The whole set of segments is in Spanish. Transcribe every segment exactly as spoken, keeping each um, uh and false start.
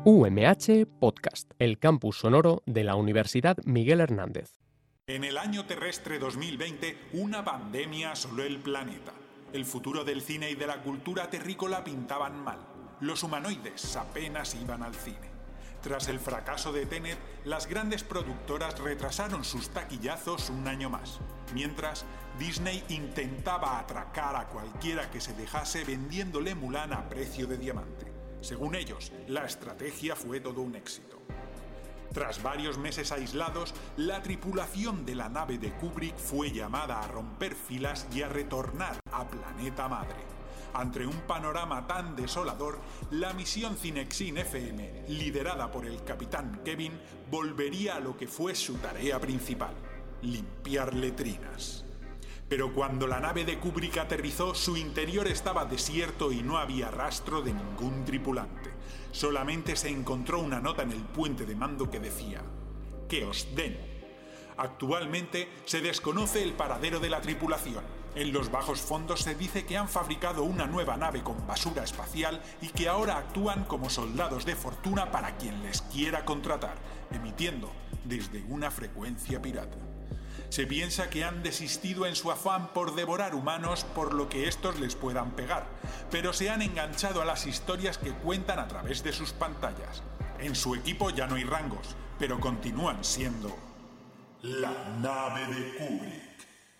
U M H Podcast, el campus sonoro de la Universidad Miguel Hernández. En el año terrestre dos mil veinte, una pandemia asoló el planeta. El futuro del cine y de la cultura terrícola pintaban mal. Los humanoides apenas iban al cine. Tras el fracaso de Tenet, las grandes productoras retrasaron sus taquillazos un año más. Mientras, Disney intentaba atracar a cualquiera que se dejase vendiéndole Mulan a precio de diamante. Según ellos, la estrategia fue todo un éxito. Tras varios meses aislados, la tripulación de la nave de Kubrick fue llamada a romper filas y a retornar a Planeta Madre. Ante un panorama tan desolador, la misión Cinexin F M, liderada por el capitán Kevin, volvería a lo que fue su tarea principal: limpiar letrinas. Pero cuando la nave de Kubrick aterrizó, su interior estaba desierto y no había rastro de ningún tripulante. Solamente se encontró una nota en el puente de mando que decía: «Que os den». Actualmente se desconoce el paradero de la tripulación. En los bajos fondos se dice que han fabricado una nueva nave con basura espacial y que ahora actúan como soldados de fortuna para quien les quiera contratar, emitiendo desde una frecuencia pirata. Se piensa que han desistido en su afán por devorar humanos por lo que estos les puedan pegar, pero se han enganchado a las historias que cuentan a través de sus pantallas. En su equipo ya no hay rangos, pero continúan siendo la nave de Kubrick.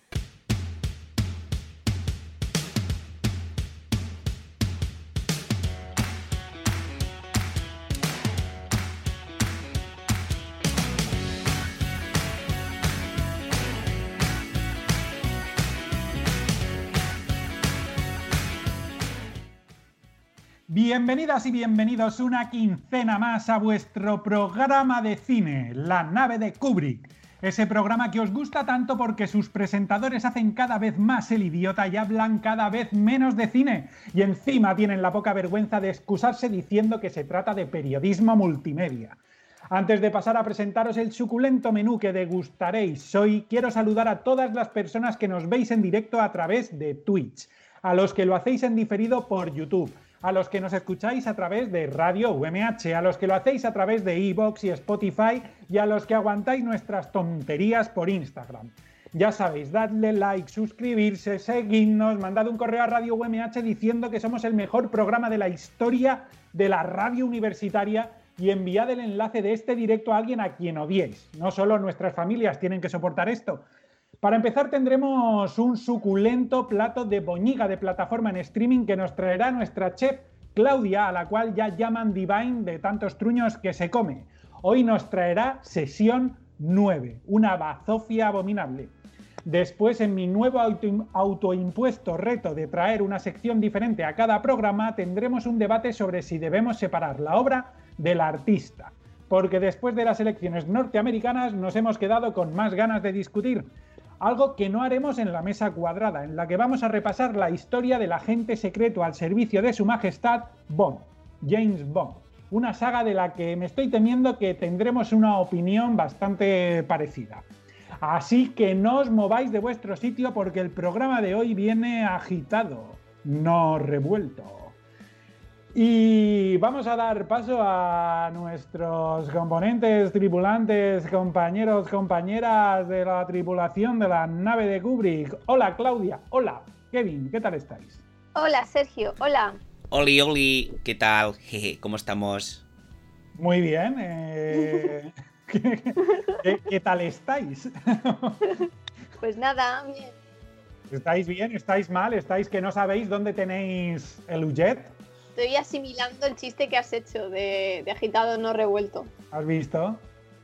Bienvenidas y bienvenidos una quincena más a vuestro programa de cine, La nave de Kubrick. Ese programa que os gusta tanto porque sus presentadores hacen cada vez más el idiota y hablan cada vez menos de cine. Y encima tienen la poca vergüenza de excusarse diciendo que se trata de periodismo multimedia. Antes de pasar a presentaros el suculento menú que degustaréis hoy, quiero saludar a todas las personas que nos veis en directo a través de Twitch, a los que lo hacéis en diferido por YouTube, a los que nos escucháis a través de Radio U M H, a los que lo hacéis a través de iVoox y Spotify y a los que aguantáis nuestras tonterías por Instagram. Ya sabéis, dadle like, suscribirse, seguidnos, mandad un correo a Radio U M H diciendo que somos el mejor programa de la historia de la radio universitaria y enviad el enlace de este directo a alguien a quien odiéis. No solo nuestras familias tienen que soportar esto. Para empezar tendremos un suculento plato de boñiga de plataforma en streaming que nos traerá nuestra chef Claudia, a la cual ya llaman Divine de tantos truños que se come. Hoy nos traerá Sesión nueve, una bazofia abominable. Después, en mi nuevo auto, autoimpuesto reto de traer una sección diferente a cada programa, tendremos un debate sobre si debemos separar la obra del artista. Porque después de las elecciones norteamericanas nos hemos quedado con más ganas de discutir. Algo que no haremos en la mesa cuadrada, en la que vamos a repasar la historia del agente secreto al servicio de su majestad, Bond, James Bond. Una saga de la que me estoy temiendo que tendremos una opinión bastante parecida. Así que no os mováis de vuestro sitio porque el programa de hoy viene agitado, no revuelto. Y vamos a dar paso a nuestros componentes, tripulantes, compañeros, compañeras de la tripulación de la nave de Kubrick. Hola Claudia, hola Kevin, ¿qué tal estáis? Hola Sergio, hola. Oli, oli, ¿qué tal? Jeje, ¿cómo estamos? Muy bien. Eh... ¿Qué, qué, ¿Qué tal estáis? Pues nada, bien. ¿Estáis bien? ¿Estáis mal? ¿Estáis que no sabéis dónde tenéis el Ujet? Estoy asimilando el chiste que has hecho de, de agitado no revuelto. ¿Has visto?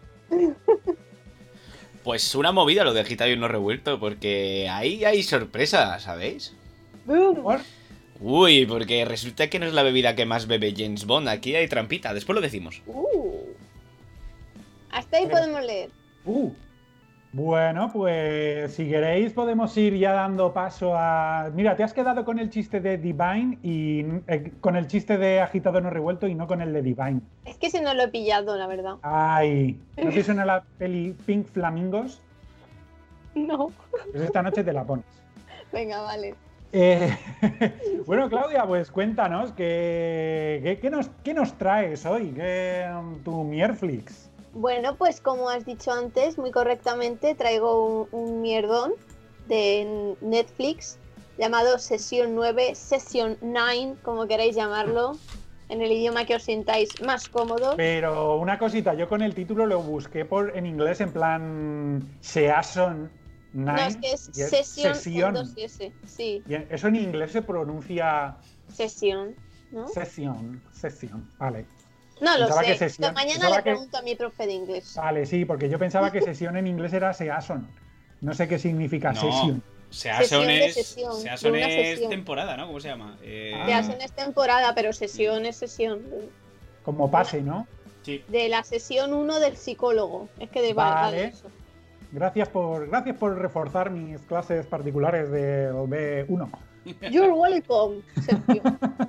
Pues una movida lo de agitado y no revuelto, porque ahí hay sorpresa, ¿sabéis? ¿Por? Uy, porque resulta que no es la bebida que más bebe James Bond. Aquí hay trampita, después lo decimos. Uh. Hasta ahí Pero... podemos leer. Uh. Bueno, pues si queréis podemos ir ya dando paso a... Mira, te has quedado con el chiste de Divine y eh, con el chiste de agitado no revuelto y no con el de Divine. Es que ese no lo he pillado, la verdad. Ay, ¿no te suena la peli Pink Flamingos? No. Pues esta noche te la pones. Venga, vale. Eh, bueno, Claudia, pues cuéntanos, ¿qué, qué, qué nos, qué nos traes hoy? ¿Qué, um, tu Mierflix? Bueno, pues como has dicho antes, muy correctamente, traigo un, un mierdón de Netflix llamado Sesión nueve, Session nueve, como queráis llamarlo, en el idioma que os sintáis más cómodos. Pero una cosita, yo con el título lo busqué por, en inglés en plan Season nueve. No, es que es y es Sesión sesión. con dos S, sí. Y eso en inglés se pronuncia Sesión, ¿no? sesión, sesión, vale. No lo Pensaba sé. que sesión- Mañana pensaba le que- pregunto a mi profe de inglés. Vale, sí, porque yo pensaba que sesión en inglés era Season. No sé qué significa No. sesión. Season Sesión de es, sesión, Season de una es sesión. temporada, ¿no? ¿Cómo se llama? Eh, Ah. Se hacen es temporada, pero sesión es sesión. Como pase, ¿no? Sí. De la sesión uno del psicólogo. Es que de va- va de Vale. eso. Gracias por, gracias por reforzar mis clases particulares del B uno. You're welcome, Sergio.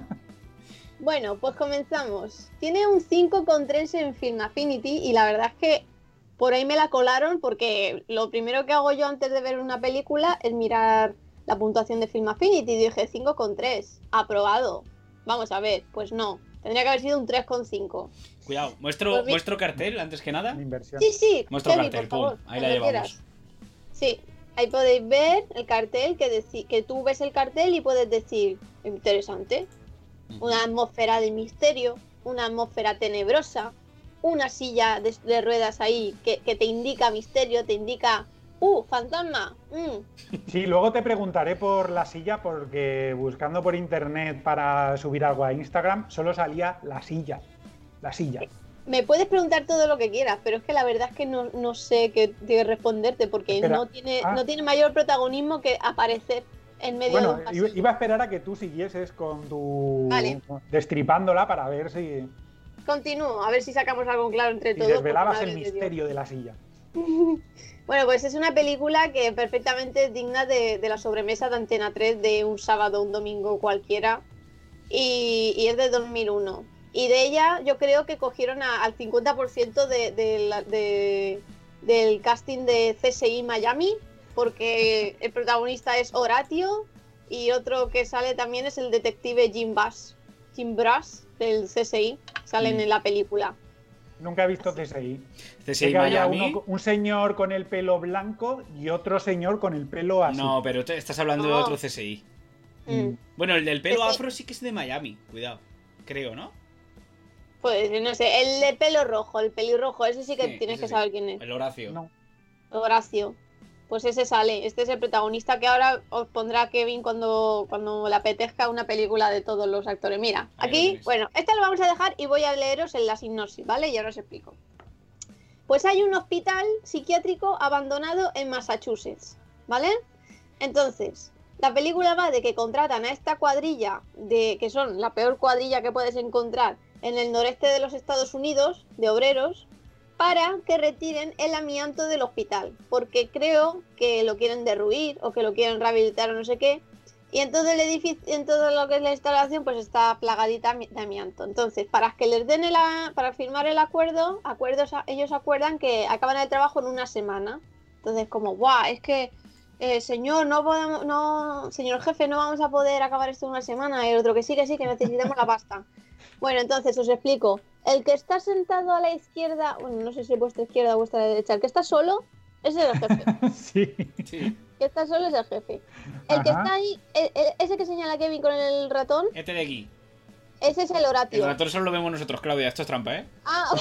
Bueno, pues comenzamos. Tiene un cinco coma tres en Film Affinity y la verdad es que por ahí me la colaron porque lo primero que hago yo antes de ver una película es mirar la puntuación de Film Affinity y dije cinco coma tres, aprobado. Vamos a ver, pues no, tendría que haber sido un tres coma cinco. Cuidado, muestro, Pues vi- muestro cartel antes que nada. Mi inversión. Sí, sí, Muestro Kevin, cartel, por pum, favor, ahí la cuando llevamos. quieras. Sí, ahí podéis ver el cartel que, deci- que tú ves el cartel y puedes decir, interesante, una atmósfera de misterio, una atmósfera tenebrosa, una silla de, de ruedas ahí que, que te indica misterio, te indica, ¡uh, fantasma! mm". Sí, luego te preguntaré por la silla porque buscando por internet para subir algo a Instagram solo salía la silla. La silla. Me puedes preguntar todo lo que quieras, pero es que la verdad es que no, no sé qué, qué responderte porque Espera. no tiene, Ah. no tiene mayor protagonismo que aparecer en medio Bueno, de un pasillo. iba iba a esperar a que tú siguieses con tu... Vale. destripándola para ver si, Continúo, a ver si sacamos algo claro entre si todos. desvelabas porque, el madre de Dios. misterio de la silla. Bueno, pues es una película que perfectamente es digna de, de la sobremesa de Antena tres de un sábado o un domingo cualquiera y, y es de dos mil uno. Y de ella yo creo que cogieron a- al cincuenta por ciento de, de la- de- del casting de C S I Miami, porque el protagonista es Horatio y otro que sale también es el detective Jim Bass, Jim Brass del C S I, salen Mm. en la película. Nunca he visto C S I. C S Sé I que había Miami. uno- un señor con el pelo blanco y otro señor con el pelo así. No, pero te estás hablando de No. otro C S I. Mm. Bueno, el del pelo Ese- afro sí que es de Miami, cuidado. Creo, ¿no? Pues no sé, el de pelo rojo, el pelirrojo, ese sí que Sí, tienes ese que sí. saber quién es. El Horacio. No. Horacio. Pues ese sale, este es el protagonista que ahora os pondrá Kevin cuando, cuando le apetezca una película de todos los actores. Mira, Ahí lo aquí, tienes. bueno, este lo vamos a dejar y voy a leeros en la sinopsis, ¿vale? Y ahora os explico. Pues hay un hospital psiquiátrico abandonado en Massachusetts, ¿vale? Entonces, la película va de que contratan a esta cuadrilla, de que son la peor cuadrilla que puedes encontrar en el noreste de los Estados Unidos, de obreros, para que retiren el amianto del hospital, porque creo que lo quieren derruir o que lo quieren rehabilitar o no sé qué, y en todo el edificio, en todo lo que es la instalación, pues está plagadita ami- de amianto. Entonces, para que les den el, a- para firmar el acuerdo, acuerdos, a- ellos acuerdan que acaban el trabajo en una semana. Entonces, como, guau, es que eh, señor, no podemos, no, señor jefe, no vamos a poder acabar esto en una semana. Y el otro que sí, que sí, que necesitamos la pasta. Bueno, entonces os explico. El que está sentado a la izquierda, bueno, no sé si vuestra izquierda o vuestra derecha, el que está solo, ese es el jefe. Sí. Sí. El que está solo es el jefe. El que Ajá. está ahí, el- el- ese que señala Kevin con el ratón, Este de aquí. ese es el El Horatio. ratón solo lo vemos nosotros, Claudia. Esto es trampa, ¿eh?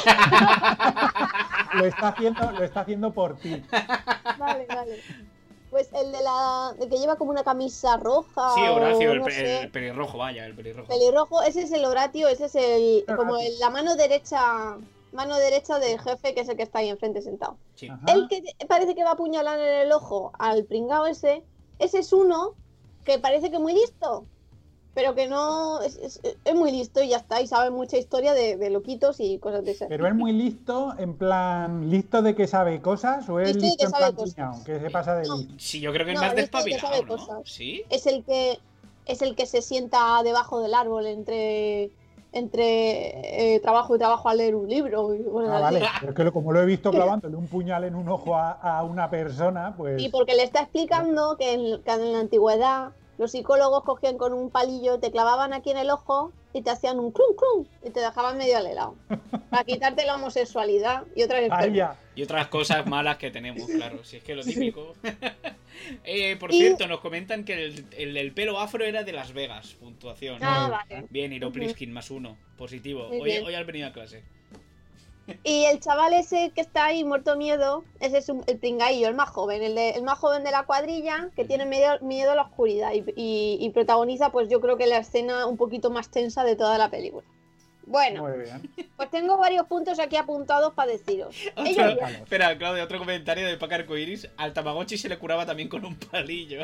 Ah, Lo está haciendo, lo está haciendo por ti. vale, vale. Pues el de la, el que lleva como una camisa roja. Sí, Horacio, o el, no pe- sé. el pelirrojo, vaya, el pelirrojo. Pelirrojo, ese es el Horatio, ese es el Horatio. como el- la mano derecha, mano derecha del jefe, que es el que está ahí enfrente sentado. Sí. Ajá. El que parece que va a apuñalar en el ojo al pringao ese, ese es uno que parece que muy listo, pero que no es, es- es muy listo y ya está, y sabe mucha historia de, de loquitos y cosas de esas. Pero es muy listo, en plan, ¿listo de que sabe cosas o es Listo de listo que en sabe plan cosas. cuñado, que se pasa de No. listo? Sí, yo creo que es No, más listo de que despabilado, sabe ¿no? cosas. Sí. Es el que es el que se sienta debajo del árbol entre entre eh, trabajo y trabajo a leer un libro y cosas Ah, así. vale. Pero es que lo- como lo he visto clavándole un puñal en un ojo a, a una persona, pues... Y porque le está explicando que en, que en la antigüedad los psicólogos cogían con un palillo, te clavaban aquí en el ojo y te hacían un clum clum y te dejaban medio al helado. Para quitarte la homosexualidad y otras enfermedades. Y otras cosas malas que tenemos, claro. Si es que lo típico. eh, por Y- cierto, nos comentan que el, el, el pelo afro era de Las Vegas. Puntuación. Ah, vale. Bien, Iro Priskin más uno. Positivo. Muy Hoy, bien. hoy has venido a clase. Y el chaval ese que está ahí muerto miedo, ese es un- el pringaillo, el más joven, el, de- el más joven de la cuadrilla, que tiene miedo, miedo a la oscuridad y, y- y protagoniza, pues yo creo que la escena un poquito más tensa de toda la película. Bueno, Muy bien. pues tengo varios puntos aquí apuntados para deciros. Ellos Otro- ya- espera, Claudia, otro comentario de Paco Arcoiris. Al Tamagotchi se le curaba también con un palillo.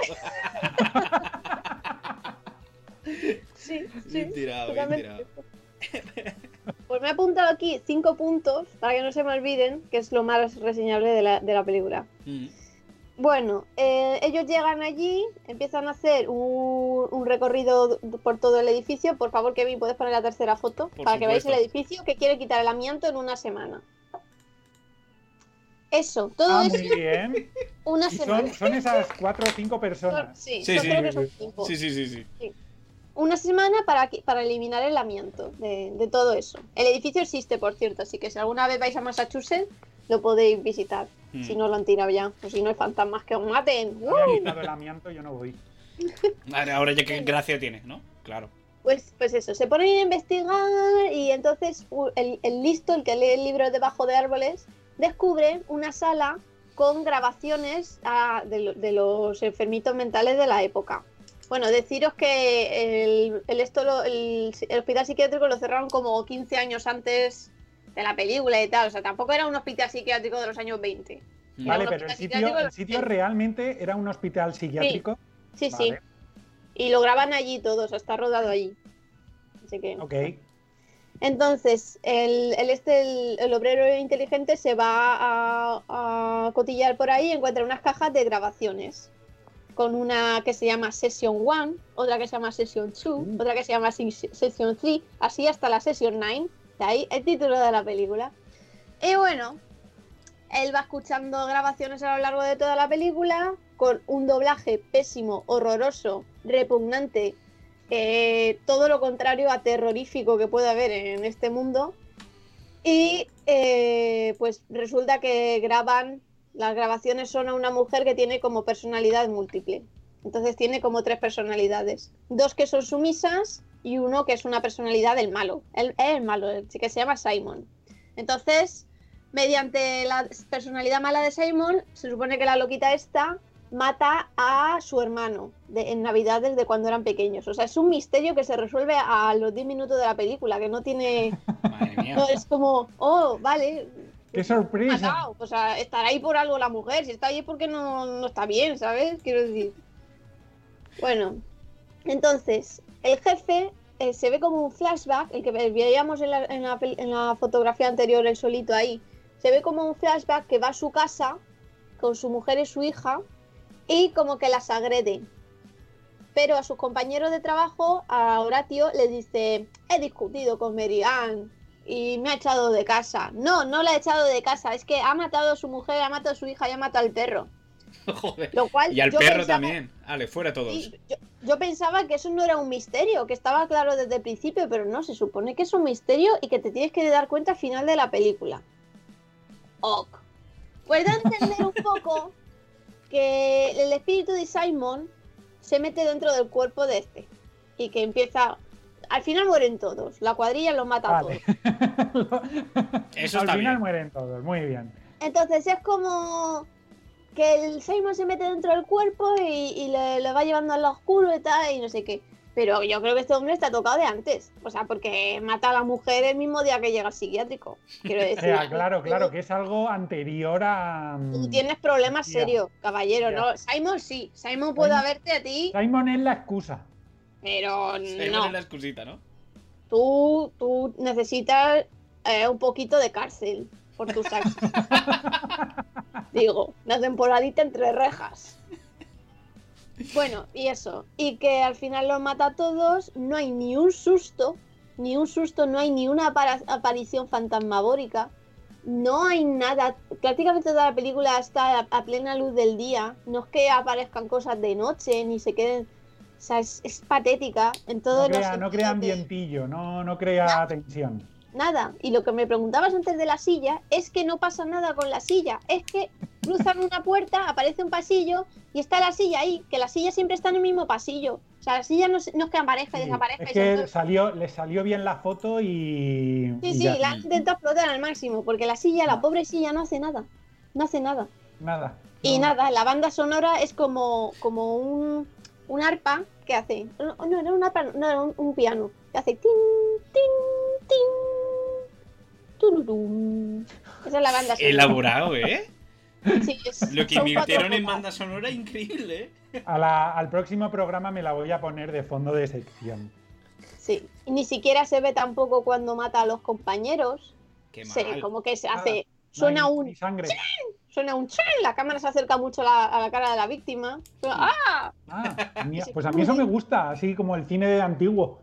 Sí, sí, Bien tirado, bien totalmente tirado. cierto. Pues me he apuntado aquí cinco puntos para que no se me olviden, que es lo más reseñable de la, de la película. Mm. Bueno, eh, ellos llegan allí, empiezan a hacer un, un recorrido por todo el edificio. Por favor, Kevin, ¿puedes poner la tercera foto? Por para que veáis el supuesto. edificio que quiere quitar el amianto en una semana. Eso, todo Ah, eso muy bien. una Y semana. son, son esas cuatro o cinco Son- personas. sí, Sí, yo sí, creo sí, que son sí. cinco. Sí, sí, sí, sí. Una semana para, qui- para eliminar el amianto de, de todo eso. El edificio existe, por cierto, así que si alguna vez vais a Massachusetts, lo podéis visitar. Mm. Si no lo han tirado ya, o si no hay fantasmas que os maten. No me ha quitado el amianto, yo no voy. Ahora ahora ya que gracia tiene, ¿no? Claro. Pues, pues eso, se ponen a investigar y entonces u- el, el listo, el que lee el libro debajo de árboles, descubre una sala con grabaciones ah, de, lo- de los enfermitos mentales de la época. Bueno, deciros que el, el, esto lo- el, el hospital psiquiátrico lo cerraron como quince años antes de la película y tal. O sea, tampoco era un hospital psiquiátrico de los años veinte. Mm. Vale, un pero el hospital sitio, psiquiátrico de el los sitio ochenta. realmente era un hospital psiquiátrico. Sí, sí. Vale. Y lo graban allí todos, está rodado allí. Así que... Ok. Entonces, el, el este, el, el obrero inteligente se va a, a cotillar por ahí y encuentra unas cajas de grabaciones. Con una que se llama Session uno, otra que se llama Session dos, Mm. otra que se llama Ses- Session tres, así hasta la Session nueve. De ahí el título de la película. Y bueno, él va escuchando grabaciones a lo largo de toda la película con un doblaje pésimo, horroroso, repugnante, eh, todo lo contrario a terrorífico que puede haber en este mundo. Y eh, pues resulta que graban, las grabaciones son a una mujer que tiene como personalidad múltiple. Entonces tiene como tres personalidades. Dos que son sumisas y uno que es una personalidad del malo. El, el malo, el que se llama Simon. Entonces, mediante la personalidad mala de Simon, se supone que la loquita esta mata a su hermano de, en Navidades de cuando eran pequeños. O sea, es un misterio que se resuelve a los diez minutos de la película, que no tiene... Madre mía. No, es como, oh, vale. ¡Qué sorpresa! matado. O sea, estará ahí por algo la mujer. Si está ahí es porque no, no está bien, ¿sabes? Quiero decir. Bueno, entonces, el jefe eh, se ve como un flashback, el que veíamos en la, en, la, pel- en la fotografía anterior, el solito ahí. Se ve como un flashback que va a su casa con su mujer y su hija y como que las agrede. Pero a sus compañeros de trabajo, a Horatio, le dice: he discutido con Mary Ann y me ha echado de casa. No, no la ha echado de casa, es que ha matado a su mujer, ha matado a su hija y ha matado al perro. Joder. Lo cual Y al yo perro pensaba- también. Ale, fuera todos. Sí, yo, yo pensaba que eso no era un misterio, que estaba claro desde el principio, pero no, se supone que es un misterio y que te tienes que dar cuenta al final de la película. Ok. Pues da a entender un poco que el espíritu de Simon se mete dentro del cuerpo de este y que empieza... Al final mueren todos, la cuadrilla los mata a Vale. todos. Eso Al está final bien. mueren todos, muy bien. Entonces es como que el Simon se mete dentro del cuerpo y, y le, le va llevando al lado oscuro y tal, y no sé qué. Pero yo creo que este hombre está tocado de antes. O sea, porque mata a la mujer el mismo día que llega al psiquiátrico. Quiero O decir, sea, claro, tú- claro, que es algo anterior a... Tú tienes problemas Ya. serios, caballero, Ya. ¿no? Simon sí. Simon puede Simon- haberte a ti, Simon es la excusa. pero Simon no. es la excusita, ¿no? Tú, tú necesitas eh, un poquito de cárcel por tus actos. Digo, una temporadita entre rejas. Bueno, y eso. Y que al final los mata a todos. No hay ni un susto. Ni un susto, no hay ni una apara- aparición fantasmagórica. No hay nada. Prácticamente toda la película está a, a plena luz del día. No es que aparezcan cosas de noche, ni se queden. sea, es, es patética en todos No crea, los no crea sentidos de- ambientillo, no, no crea tensión. Nada. Y lo que me preguntabas antes de la silla es que no pasa nada con la silla. Es que cruzan una puerta, aparece un pasillo y está la silla ahí, que la silla siempre está en el mismo pasillo. O sea, la silla no, se- no es que aparezca y Sí, desaparezca. es y que se- salió, le salió bien la foto y. Sí, y sí, ya. la han intentado explotar al máximo, porque la silla, la Ah. pobre silla, no hace nada. No hace nada. Nada. Y No. nada, la banda sonora es como, como un, un arpa que hace. No, no, era un arpa, no, era un, un piano. Que hace tin, tin, tin, tururum. Esa es la banda sonora. Elaborado, ¿eh? Sí, es- Lo que son cuatro invirtieron en notas. banda sonora, increíble, ¿eh? A la- al próximo programa me la voy a poner de fondo de sección. Sí. Y ni siquiera se ve tampoco cuando mata a los compañeros. Qué Sí, mal. como que se Nada. hace. No Suena hay un. ni sangre. Suena un chin, la cámara se acerca mucho a la, a la cara de la víctima. Suena, ¡ah! Ah, a mí- Y se pues a mí eso pudre. me gusta, así como el cine antiguo.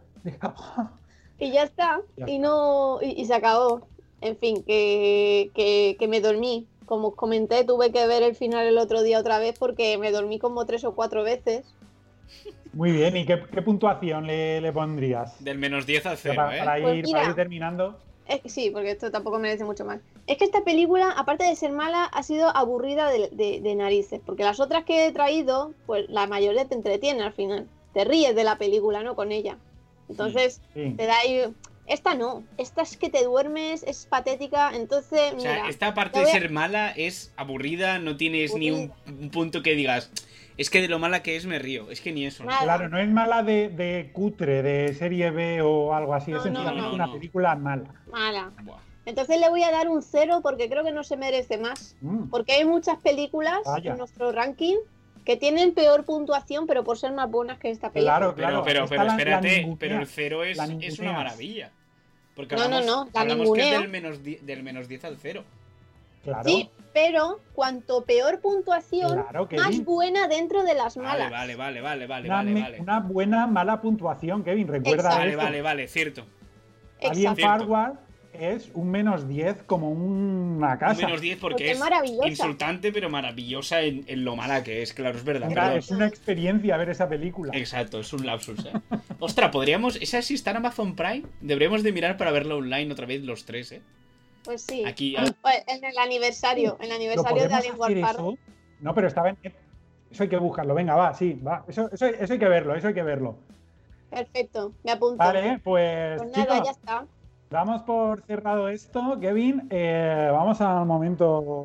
Y ya está. Ya y está. no. Y, y se acabó. En fin, que, que, que me dormí. Como os comenté, tuve que ver el final el otro día otra vez porque me dormí como tres o cuatro veces. Muy bien, ¿y qué, qué puntuación le, le pondrías? Del menos diez al cero, para, ¿eh? para Pues ir, mira. para ir terminando. Es que sí, porque esto tampoco merece mucho más. Es que esta película, aparte de ser mala, ha sido aburrida de, de- de narices. Porque las otras que he traído, pues la mayoría te entretiene al final. Te ríes de la película, ¿no? Con ella. Entonces, Sí. te da ahí. Esta no. Esta es que te duermes, es patética. Entonces, O sea, mira. esta parte te de voy a- ser mala es aburrida, no tienes ni un, un punto que digas, es que de lo mala que es me río, es que ni eso. ¿no? Nada. Claro, no es mala de, de cutre, de serie B o algo así, No, es no, sencillamente no, una no. película mala. Mala. Buah. Entonces le voy a dar un cero porque creo que no se merece más. Mm. Porque hay muchas películas Vaya. en nuestro ranking que tienen peor puntuación, pero por ser más buenas que esta película. Claro, Pero, claro. pero, esta pero la- la espérate, ningunea. pero el cero es, La es una ninguneas. maravilla. Porque No, no, hablamos, no, la hablamos que es ninguneo. del menos, die- del menos diez al cero. Claro, Sí, pero cuanto peor puntuación, claro que más sí. buena dentro de las Vale, malas. vale, vale, vale, vale, Una, vale, me- vale. una buena, mala puntuación, Kevin. Recuerda Exacto. Vale, esto. vale, vale, cierto. Alien Exacto. Forward es un menos diez como una Un casa. menos diez porque, Porque es es maravillosa. insultante, pero maravillosa en, en lo mala que es, claro, es verdad. Venga, perdón. es una experiencia ver esa película. Exacto, es un lapsus, ¿eh? Ostras, podríamos... ¿Esa sí está en Amazon Prime? Deberíamos de mirar para verla online otra vez los tres, ¿eh? Pues sí. Aquí- Pues en el aniversario, el ¿Lo aniversario de podemos Alien hacer Warfare. eso? No, pero estaba en... Eso hay que buscarlo. Venga, va, sí, va. Eso, eso, eso hay que verlo, eso hay que verlo. Perfecto, me apunto. Vale, pues, Pues nada, chicos, ya está. damos por cerrado esto. Kevin, eh, vamos al momento...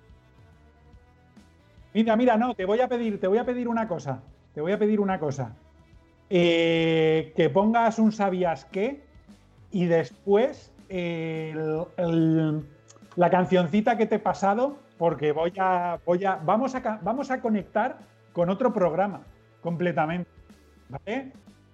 Mira, mira, no, te voy a pedir, te voy a pedir una cosa. Te voy a pedir una cosa. Eh, que pongas un sabías qué y después el- el- la cancioncita que te he pasado, porque voy a, voy a, vamos a, ca- vamos a conectar con otro programa completamente, ¿vale?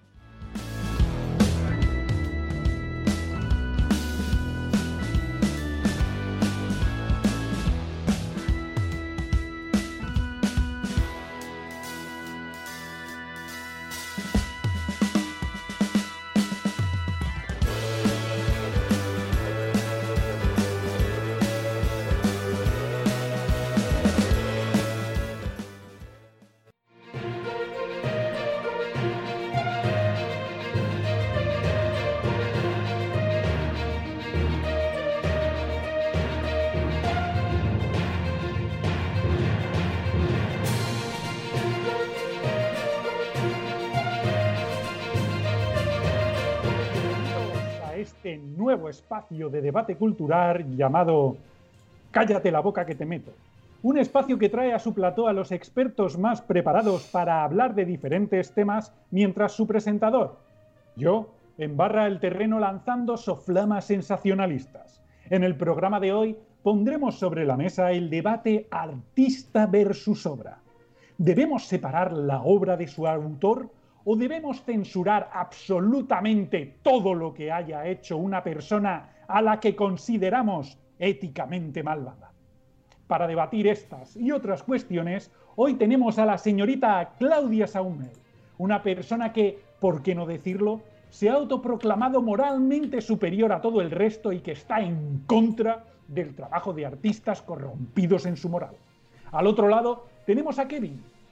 A este nuevo espacio de debate cultural llamado Cállate la boca que te meto. Un espacio que trae a su plató a los expertos más preparados para hablar de diferentes temas mientras su presentador, yo, embarra el terreno lanzando soflamas sensacionalistas. En el programa de hoy pondremos sobre la mesa el debate artista versus obra. ¿Debemos separar la obra de su autor o debemos censurar absolutamente todo lo que haya hecho una persona a la que consideramos éticamente malvada? Para debatir estas y otras cuestiones, hoy tenemos a la señorita Claudia Saumel, una persona que, por qué no decirlo, se ha autoproclamado moralmente superior a todo el resto y que está en contra del trabajo de artistas corrompidos en su moral. Al otro lado tenemos a Kevin,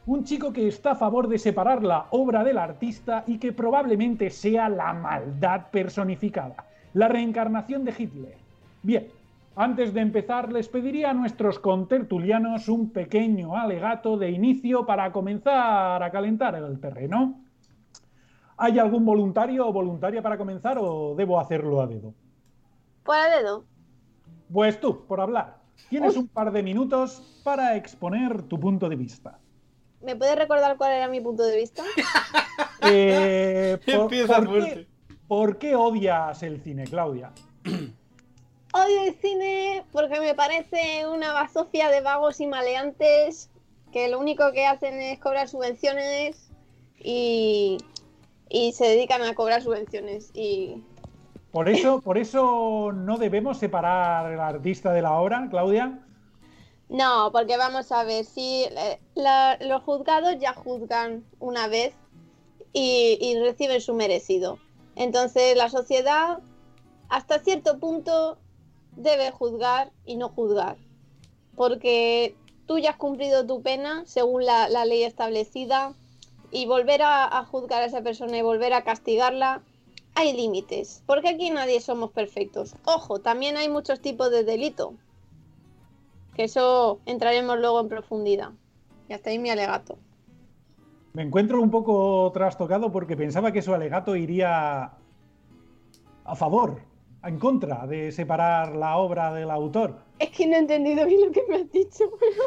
Un chico que está a favor de separar la obra del artista y que probablemente sea la maldad personificada, la reencarnación de Hitler. Bien, antes de empezar les pediría a nuestros contertulianos un pequeño alegato de inicio para comenzar a calentar el terreno. ¿Hay algún voluntario o voluntaria para comenzar o debo hacerlo a dedo? Por a dedo. Pues tú, por hablar. Tienes Uf. un par de minutos para exponer tu punto de vista. ¿Me puedes recordar cuál era mi punto de vista? Eh, por, Empieza ¿por fuerte. qué, ¿Por qué odias el cine, Claudia? Odio el cine porque me parece una bazofia de vagos y maleantes que lo único que hacen es cobrar subvenciones y, y se dedican a cobrar subvenciones. Y Por eso, por eso no debemos separar al artista de la obra, Claudia. no, porque vamos a ver, si eh, la- los juzgados ya juzgan una vez y, y reciben su merecido. Entonces la sociedad hasta cierto punto debe juzgar y no juzgar. Porque tú ya has cumplido tu pena según la, la ley establecida y volver a, a juzgar a esa persona y volver a castigarla, hay límites. Porque aquí nadie somos perfectos. Ojo, también hay muchos tipos de delito. Que eso entraremos luego en profundidad. Y hasta ahí mi alegato. Me encuentro un poco trastocado porque pensaba que su alegato iría a favor, en contra de separar la obra del autor. Es que no he entendido bien lo que me has dicho.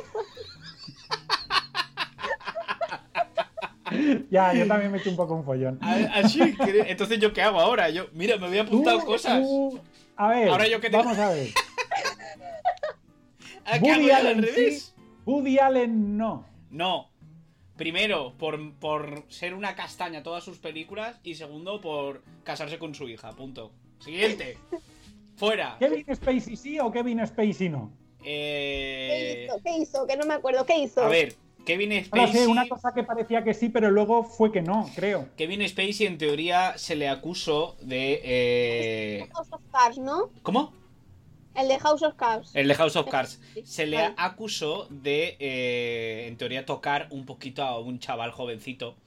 Ya, yo también me he hecho un poco un follón. A- Así, que- entonces ¿yo qué hago ahora? Yo, mira, me había apuntado Tú- cosas. tú- a ver, Ahora yo qué tengo- vamos a ver. ¿A qué hago Woody yo al Allen revés? sí, Woody Allen no. No. Primero, por, por ser una castaña todas sus películas. Y segundo, por casarse con su hija. Punto. Siguiente. Fuera. ¿Kevin Spacey sí o Kevin Spacey no? Eh... ¿Qué hizo? ¿Qué hizo? Que no me acuerdo. ¿Qué hizo? A ver, Kevin No lo Spacey. sé, una cosa que parecía que sí, pero luego fue que no, creo. Kevin Spacey en teoría se le acusó de. Eh... House of Cards, ¿no? ¿Cómo? El de House of Cards. El de House of Cards. Se le Vale. acusó de, eh, en teoría, tocar un poquito a un chaval jovencito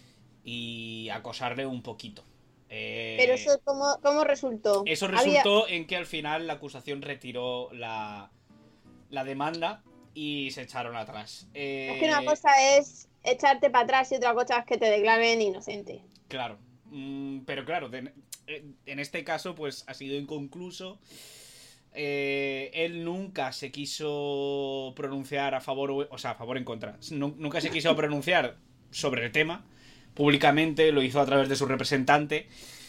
y acosarle un poquito. Eh, Pero eso, ¿cómo, cómo resultó? eso Había- resultó en que al final la acusación retiró la, la demanda y se echaron atrás. Eh, Es que una cosa es echarte para atrás y otra cosa es que te declaren inocente. Claro. Mm, pero claro, de- en este caso, pues ha sido inconcluso. Eh, él nunca se quiso pronunciar a favor, o o sea, a favor o en contra. Nu- Nunca se quiso pronunciar sobre el tema. Públicamente lo hizo a través de su representante.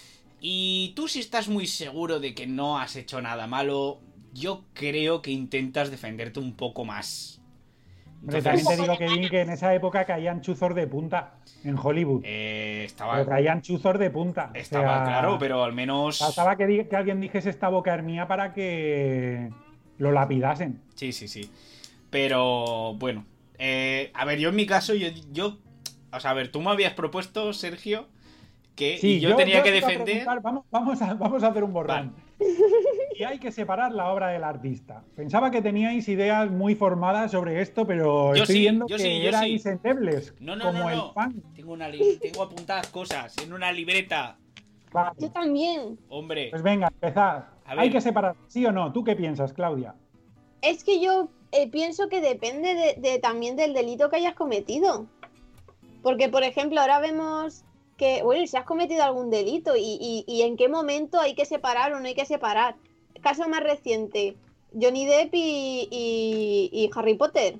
Y tú, si estás muy seguro de que no has hecho nada malo, yo creo que intentas defenderte un poco más. Hombre, Entonces, también te digo, Kevin, que en esa época caían chuzos de punta en Hollywood. eh, estaba, Pero caían chuzos de punta. o estaba sea, claro, pero al menos... Faltaba que, di- que alguien dijese esta boca es mía para que lo lapidasen. Sí, sí, sí. Pero bueno. Eh, a ver, yo en mi caso, yo, yo. O sea, a ver, tú me habías propuesto, Sergio, que Sí, y yo, tenía que te iba a defender. preguntar, Vamos, vamos, a, vamos a hacer un borrón. Y hay que separar la obra del artista. Pensaba que teníais ideas muy formadas sobre esto, pero Yo estoy sí, viendo yo que sí, yo erais sí. endebles, No, no, como no, el no. fan. Tengo, una li- tengo apuntadas cosas en una libreta. Vale, Yo también. Hombre, pues venga, empezad. A ver. Hay que separar, ¿sí o no? ¿Tú qué piensas, Claudia? Es que yo eh, pienso que depende de, de- también del delito que hayas cometido. Porque, por ejemplo, ahora vemos que, bueno, si has cometido algún delito y, y- y en qué momento hay que separar o no hay que separar. Caso más reciente, Johnny Depp y, y- y Harry Potter.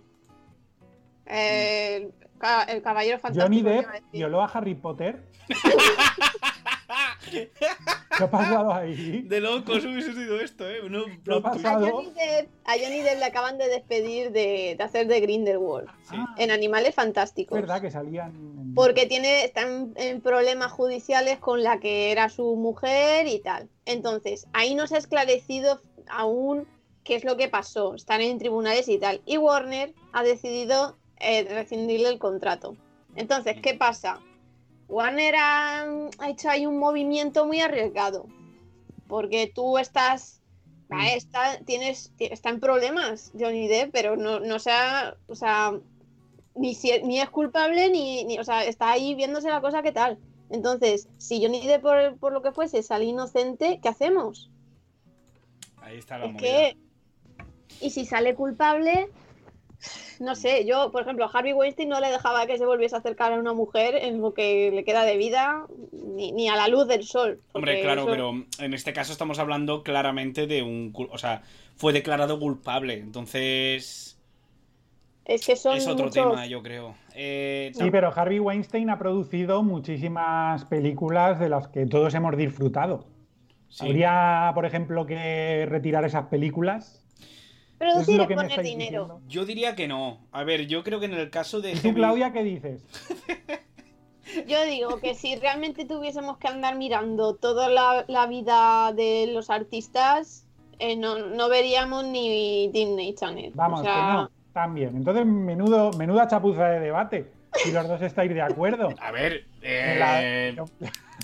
El, ca- el caballero fantástico. Johnny iba Depp a decir. violó a Harry Potter. ¿Qué ha pasado ahí? de locos hubiese sido esto, ¿eh? No, ¿Qué ha no- A pasado? Johnny, Depp, a Johnny Depp le acaban de despedir de, de hacer de Grindelwald Sí. Ah, en Animales es Fantásticos. verdad que salían... en- Porque tiene, está en, en problemas judiciales con la que era su mujer y tal. Entonces, ahí no se ha esclarecido aún qué es lo que pasó. Están en tribunales y tal. Y Warner ha decidido eh, rescindirle el contrato. Entonces, ¿qué pasa? Warner ha, ha hecho ahí un movimiento muy arriesgado. Porque tú estás... va, Está, tienes, está en problemas Johnny Depp, pero no, no se ha... O sea, ni, si, ni es culpable, ni, ni, o sea, está ahí viéndose la cosa que tal. Entonces, si Johnny Depp por, por lo que fuese sale inocente, ¿qué hacemos? Ahí está la Es movida. que, y si sale culpable, no sé, yo, por ejemplo, a Harvey Weinstein no le dejaba que se volviese a acercar a una mujer en lo que le queda de vida, ni, ni a la luz del sol. Hombre, claro, eso... pero en este caso estamos hablando claramente de un... O sea, fue declarado culpable, entonces... Es que son Es otro muchos... tema, yo creo. Eh, Sí, pero Harvey Weinstein ha producido muchísimas películas de las que todos hemos disfrutado. sí. ¿Habría, por ejemplo, que retirar esas películas? Producir Es lo es que me poner estáis dinero. diciendo. Yo diría que no. A ver, yo creo que en el caso de... ¿Y tú, Heavy- Claudia, qué dices? Yo digo que si realmente tuviésemos que andar mirando toda la, la vida de los artistas, eh, no, no veríamos ni Disney Channel. Vamos, o sea, que no, también. Entonces, menudo, menuda chapuza de debate. Si los dos estáis de acuerdo. A ver, eh... La- yo-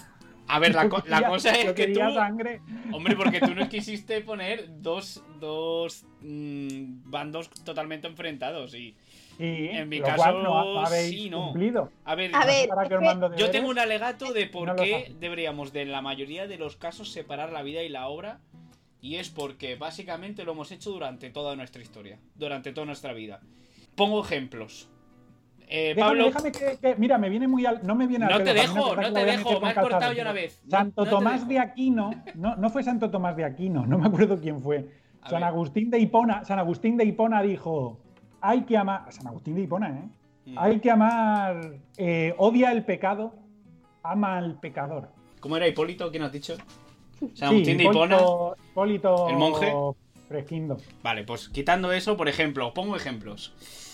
A ver, la, yo co- la quería- cosa es yo que tú... quería sangre. Hombre, porque tú no quisiste poner dos, dos mmm, bandos totalmente enfrentados y... Sí, En mi lo caso, cual no habéis sí, no. cumplido. A ver, A ver, Para que os es que mando yo deberes. tengo un alegato de por No lo qué sabes. deberíamos de en la mayoría de los casos separar la vida y la obra. Y es porque básicamente lo hemos hecho durante toda nuestra historia, durante toda nuestra vida. Pongo ejemplos. Eh, Déjame, Pablo... déjame que, que- Mira, me viene muy al, no me viene al No pelo, te también es dejo, verdad no que te lo voy a dejo, meter me con has cortado calzador, ya una pero vez. No- Santo no te Tomás dejo. de Aquino, no, no fue Santo Tomás de Aquino, no me acuerdo quién fue. A San ver. Agustín de Hipona, San Agustín de Hipona dijo, hay que amar, San Agustín de Hipona, ¿eh? Mm. Hay que amar, eh, odia el pecado, ama al pecador. ¿Cómo era Hipólito? ¿Quién has dicho? San Sí, Agustín de Hipona. Hipólito, Hipólito ¿El monje? Fresquindo. Vale, pues quitando eso, por ejemplo, pongo ejemplos.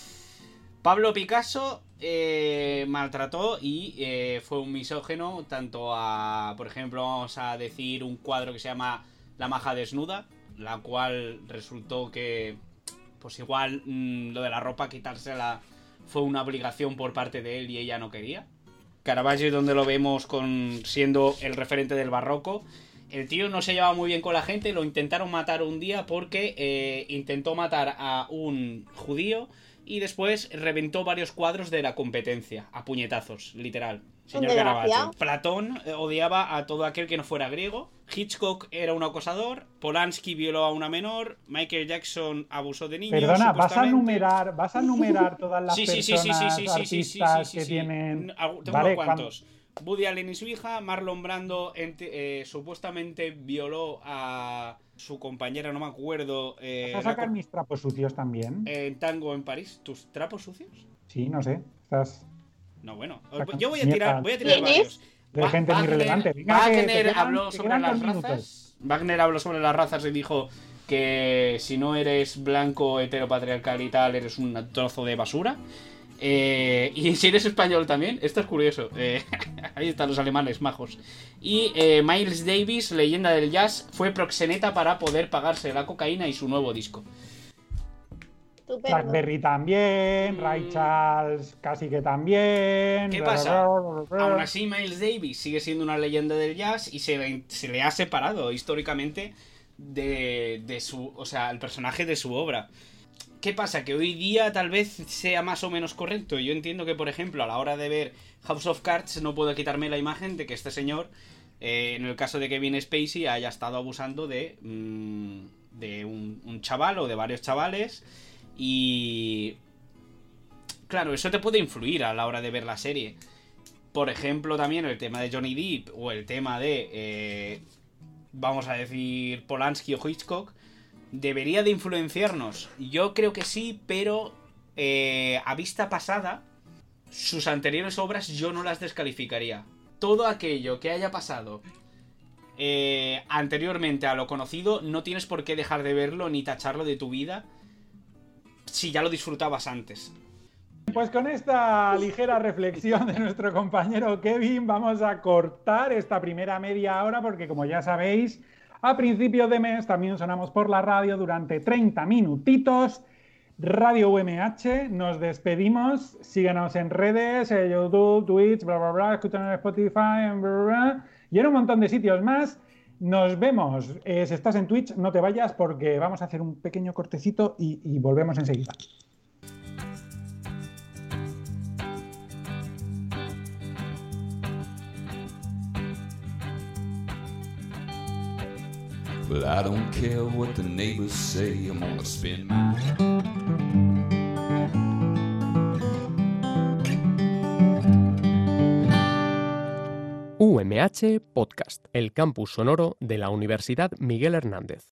Pablo Picasso eh, maltrató y eh, fue un misógeno tanto a, por ejemplo, vamos a decir un cuadro que se llama La maja desnuda, la cual resultó que, pues igual mmm, lo de la ropa quitársela fue una obligación por parte de él y ella no quería. Caravaggio, donde lo vemos con siendo el referente del barroco. El tío no se llevaba muy bien con la gente, lo intentaron matar un día porque eh, intentó matar a un judío y después reventó varios cuadros de la competencia, a puñetazos, literal. Señor Un Caravaggio. desgraciado. Platón eh, odiaba a todo aquel que no fuera griego. Hitchcock era un acosador. Polanski violó a una menor. Michael Jackson abusó de niños. Perdona, ¿vas a supuestamente. numerar, vas a numerar todas las Sí, sí, sí, sí, personas, sí, sí, sí, sí, sí, artistas sí, que sí. tienen... Tengo Vale, unos cuantos. Woody Allen y su hija, Marlon Brando ente- eh, supuestamente violó a su compañera, no me acuerdo, eh, ¿Vas a sacar la co- mis trapos sucios también? en Tango en París. ¿Tus trapos sucios? Sí, no sé. Estás No, bueno. Saca Yo voy a mierda. tirar, voy a tirar ¿Quién es? varios. de Wa- gente muy Wagner- relevante. Venga, que te Wagner quedan- habló te sobre quedan las dos minutos. razas. Wagner habló sobre las razas y dijo que si no eres blanco, heteropatriarcal y tal, eres un trozo de basura. Eh, y si eres español también, esto es curioso. Eh, ahí están los alemanes majos. Y eh, Miles Davis, leyenda del jazz, fue proxeneta para poder pagarse la cocaína y su nuevo disco. Estupendo. Blackberry también, Ray Mm. Charles casi que también. ¿Qué pasa? Aún así, Miles Davis sigue siendo una leyenda del jazz y se le, se le ha separado históricamente de, de su, o sea, el personaje de su obra. ¿Qué pasa? Que hoy día tal vez sea más o menos correcto. Yo entiendo que, por ejemplo, a la hora de ver House of Cards no puedo quitarme la imagen de que este señor, eh, en el caso de Kevin Spacey, haya estado abusando de, mmm, de un, un chaval o de varios chavales. Y claro, eso te puede influir a la hora de ver la serie. Por ejemplo, también el tema de Johnny Depp o el tema de, eh, vamos a decir, Polanski o Hitchcock, ¿debería de influenciarnos? Yo creo que sí, pero eh, a vista pasada, sus anteriores obras yo no las descalificaría. Todo aquello que haya pasado eh, anteriormente a lo conocido, no tienes por qué dejar de verlo ni tacharlo de tu vida si ya lo disfrutabas antes. Pues con esta ligera reflexión de nuestro compañero Kevin vamos a cortar esta primera media hora porque, como ya sabéis, a principios de mes también sonamos por la radio durante treinta minutitos. Radio U M H, nos despedimos. Síguenos en redes, en YouTube, Twitch, bla, bla, bla. Escúchanos en Spotify, en bla, bla, bla, y en un montón de sitios más. Nos vemos. Eh, si estás en Twitch, no te vayas porque vamos a hacer un pequeño cortecito y, y volvemos enseguida. But I don't care what the neighbors say, I'm gonna spend my... U M H Podcast, el campus sonoro de la Universidad Miguel Hernández.